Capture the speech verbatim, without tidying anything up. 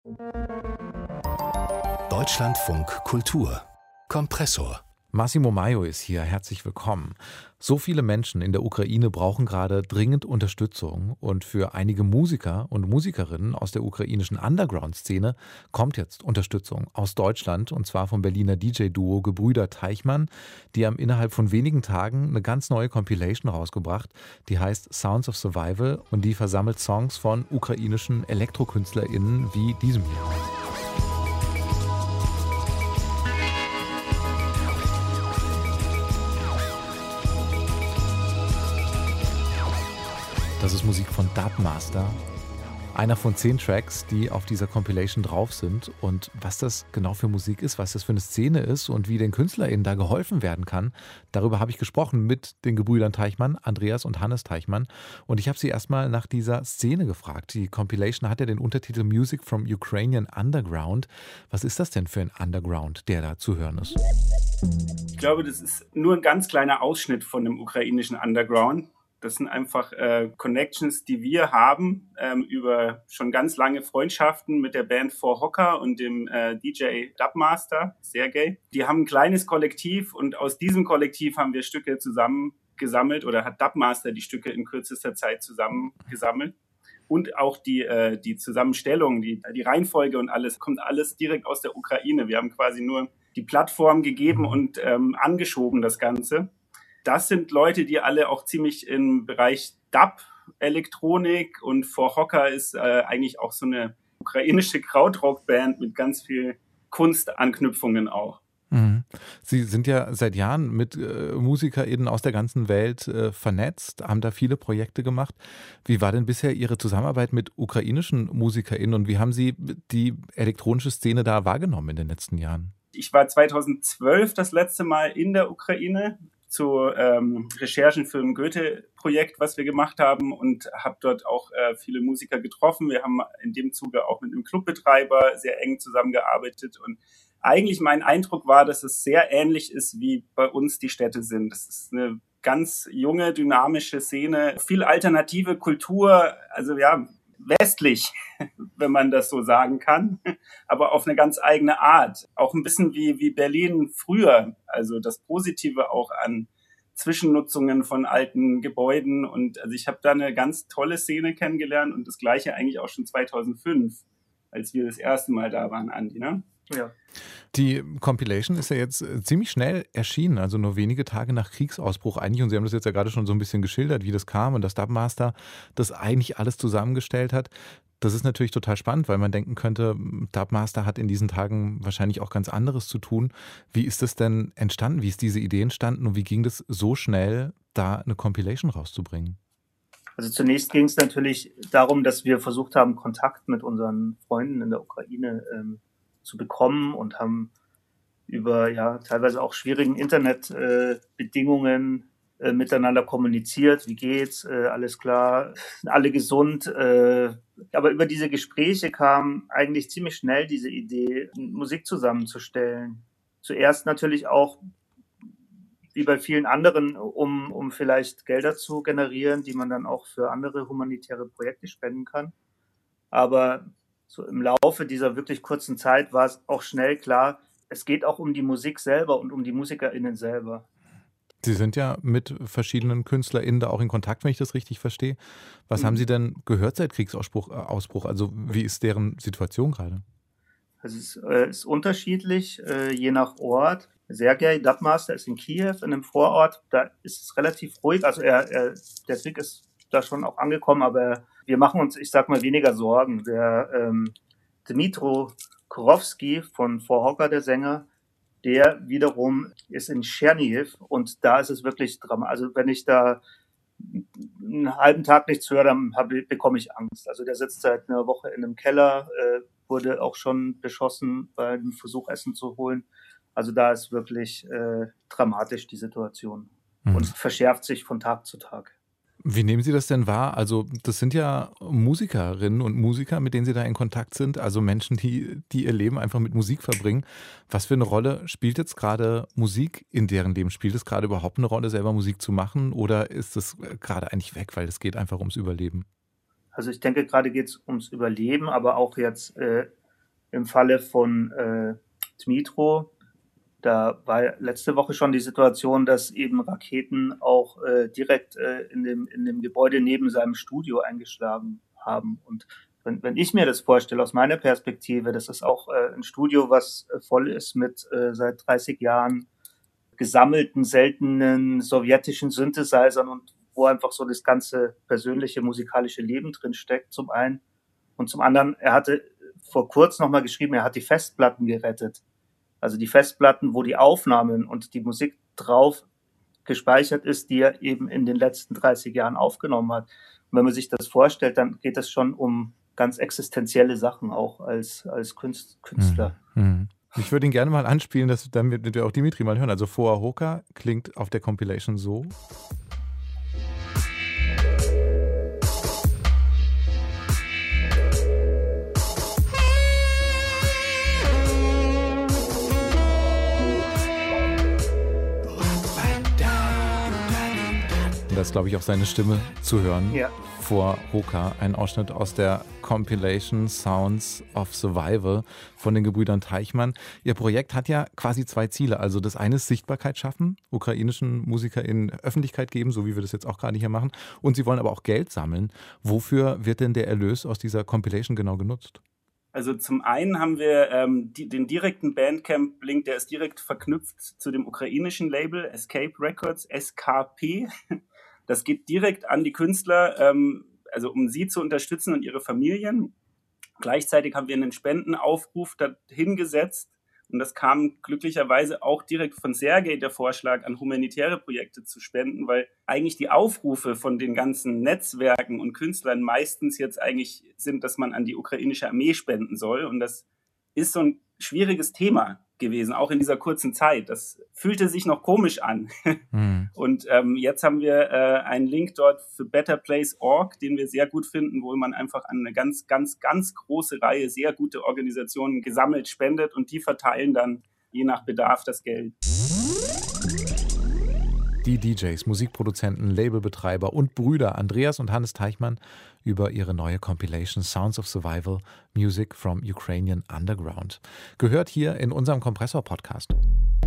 Deutschlandfunk Kultur Kompressor. Massimo Maio ist hier, herzlich willkommen. So viele Menschen in der Ukraine brauchen gerade dringend Unterstützung und für einige Musiker und Musikerinnen aus der ukrainischen Underground-Szene kommt jetzt Unterstützung aus Deutschland und zwar vom Berliner D J-Duo Gebrüder Teichmann. Die haben innerhalb von wenigen Tagen eine ganz neue Compilation rausgebracht, die heißt Sounds of Survival und die versammelt Songs von ukrainischen ElektrokünstlerInnen wie diesem hier. Das ist Musik von Dubmaster, einer von zehn Tracks, die auf dieser Compilation drauf sind. Und was das genau für Musik ist, was das für eine Szene ist und wie den KünstlerInnen da geholfen werden kann, darüber habe ich gesprochen mit den Gebrüdern Teichmann, Andreas und Hannes Teichmann. Und ich habe sie erstmal nach dieser Szene gefragt. Die Compilation hat ja den Untertitel Music from Ukrainian Underground. Was ist das denn für ein Underground, der da zu hören ist? Ich glaube, das ist nur ein ganz kleiner Ausschnitt von dem ukrainischen Underground. Das sind einfach äh, Connections, die wir haben ähm, über schon ganz lange Freundschaften mit der Band For Hocker und dem äh, D J Dubmaster, Sergej. Die haben ein kleines Kollektiv und aus diesem Kollektiv haben wir Stücke zusammengesammelt oder hat Dubmaster die Stücke in kürzester Zeit zusammengesammelt. Und auch die, äh, die Zusammenstellung, die, die Reihenfolge und alles, kommt alles direkt aus der Ukraine. Wir haben quasi nur die Plattform gegeben und ähm, angeschoben das Ganze. Das sind Leute, die alle auch ziemlich im Bereich Dub, Elektronik und For Hocker ist äh, eigentlich auch so eine ukrainische Krautrock-Band mit ganz viel Kunstanknüpfungen auch. Mhm. Sie sind ja seit Jahren mit äh, MusikerInnen aus der ganzen Welt äh, vernetzt, haben da viele Projekte gemacht. Wie war denn bisher Ihre Zusammenarbeit mit ukrainischen MusikerInnen und wie haben Sie die elektronische Szene da wahrgenommen in den letzten Jahren? Ich war zweitausendzwölf das letzte Mal in der Ukraine zu ähm, Recherchen für ein Goethe-Projekt, was wir gemacht haben und habe dort auch äh, viele Musiker getroffen. Wir haben in dem Zuge auch mit einem Clubbetreiber sehr eng zusammengearbeitet und eigentlich mein Eindruck war, dass es sehr ähnlich ist, wie bei uns die Städte sind. Das ist eine ganz junge, dynamische Szene, viel alternative Kultur, also ja, westlich, wenn man das so sagen kann, aber auf eine ganz eigene Art. Auch ein bisschen wie, wie Berlin früher, also das Positive auch an Zwischennutzungen von alten Gebäuden. Und also ich habe da eine ganz tolle Szene kennengelernt und das Gleiche eigentlich auch schon zweitausendfünf, als wir das erste Mal da waren, Andi, ne? Ja. Die Compilation ist ja jetzt ziemlich schnell erschienen, also nur wenige Tage nach Kriegsausbruch eigentlich. Und Sie haben das jetzt ja gerade schon so ein bisschen geschildert, wie das kam und dass Dubmaster das eigentlich alles zusammengestellt hat. Das ist natürlich total spannend, weil man denken könnte, Dubmaster hat in diesen Tagen wahrscheinlich auch ganz anderes zu tun. Wie ist das denn entstanden? Wie ist diese Idee entstanden und wie ging das so schnell, da eine Compilation rauszubringen? Also zunächst ging es natürlich darum, dass wir versucht haben, Kontakt mit unseren Freunden in der Ukraine ähm, zu bekommen und haben über ja teilweise auch schwierigen Internetbedingungen äh, äh, miteinander kommuniziert. Wie geht's? Äh, alles klar? Alle gesund? Äh, aber über diese Gespräche kam eigentlich ziemlich schnell diese Idee, Musik zusammenzustellen. Zuerst natürlich auch, wie bei vielen anderen, um, um vielleicht Gelder zu generieren, die man dann auch für andere humanitäre Projekte spenden kann. Aber so im Laufe dieser wirklich kurzen Zeit war es auch schnell klar, es geht auch um die Musik selber und um die MusikerInnen selber. Sie sind ja mit verschiedenen KünstlerInnen da auch in Kontakt, wenn ich das richtig verstehe. Was mhm. haben Sie denn gehört seit Kriegsausbruch? Ausbruch? Also wie ist deren Situation gerade? Es ist, äh, ist unterschiedlich, äh, je nach Ort. Sergej Dubmaster ist in Kiew, in einem Vorort. Da ist es relativ ruhig. Also er, er, der Krieg ist da schon auch angekommen, aber wir machen uns, ich sag mal, weniger Sorgen. Der ähm, Dmytro Kurowski von For Hocker, der Sänger, der wiederum ist in Tschernihiv und da ist es wirklich dramatisch. Also wenn ich da einen halben Tag nichts höre, dann hab, bekomme ich Angst. Also der sitzt seit einer Woche in einem Keller, äh, wurde auch schon beschossen bei einem Versuch, Essen zu holen. Also da ist wirklich äh, dramatisch die Situation mhm. und verschärft sich von Tag zu Tag. Wie nehmen Sie das denn wahr? Also das sind ja Musikerinnen und Musiker, mit denen Sie da in Kontakt sind, also Menschen, die, die ihr Leben einfach mit Musik verbringen. Was für eine Rolle spielt jetzt gerade Musik in deren Leben? Spielt es gerade überhaupt eine Rolle, selber Musik zu machen oder ist es gerade eigentlich weg, weil es geht einfach ums Überleben? Also ich denke, gerade geht es ums Überleben, aber auch jetzt äh, im Falle von äh, Dmytro, da war letzte Woche schon die Situation, dass eben Raketen auch äh, direkt äh, in, dem, in dem Gebäude neben seinem Studio eingeschlagen haben. Und wenn, wenn ich mir das vorstelle, aus meiner Perspektive, das ist auch äh, ein Studio, was äh, voll ist mit äh, seit dreißig Jahren gesammelten, seltenen sowjetischen Synthesizern und wo einfach so das ganze persönliche musikalische Leben drin steckt, zum einen. Und zum anderen, er hatte vor kurzem nochmal geschrieben, er hat die Festplatten gerettet. Also die Festplatten, wo die Aufnahmen und die Musik drauf gespeichert ist, die er eben in den letzten dreißig Jahren aufgenommen hat. Und wenn man sich das vorstellt, dann geht es schon um ganz existenzielle Sachen auch als, als Künstler. Mhm. Ich würde ihn gerne mal anspielen, dass, damit wir auch Dimitri mal hören. Also Foa Hoka klingt auf der Compilation so. Das ist, glaube ich, auch seine Stimme zu hören. Ja. Vor Hoka, ein Ausschnitt aus der Compilation Sounds of Survival von den Gebrüdern Teichmann. Ihr Projekt hat ja quasi zwei Ziele. Also das eine ist Sichtbarkeit schaffen, ukrainischen MusikerInnen Öffentlichkeit geben, so wie wir das jetzt auch gerade hier machen. Und sie wollen aber auch Geld sammeln. Wofür wird denn der Erlös aus dieser Compilation genau genutzt? Also zum einen haben wir ähm, die, den direkten Bandcamp-Link, der ist direkt verknüpft zu dem ukrainischen Label Escape Records, S K P. Das geht direkt an die Künstler, ähm, also um sie zu unterstützen und ihre Familien. Gleichzeitig haben wir einen Spendenaufruf dahin gesetzt und das kam glücklicherweise auch direkt von Sergej der Vorschlag, an humanitäre Projekte zu spenden, weil eigentlich die Aufrufe von den ganzen Netzwerken und Künstlern meistens jetzt eigentlich sind, dass man an die ukrainische Armee spenden soll und das ist so ein schwieriges Thema gewesen, auch in dieser kurzen Zeit. Das fühlte sich noch komisch an. Mhm. Und ähm, jetzt haben wir äh, einen Link dort für Better Place Punkt org, den wir sehr gut finden, wo man einfach an eine ganz, ganz, ganz große Reihe sehr gute Organisationen gesammelt spendet und die verteilen dann je nach Bedarf das Geld. Die D Js, Musikproduzenten, Labelbetreiber und Brüder Andreas und Hannes Teichmann über ihre neue Compilation Sounds of Survival, Music from Ukrainian Underground. Gehört hier in unserem Kompressor-Podcast.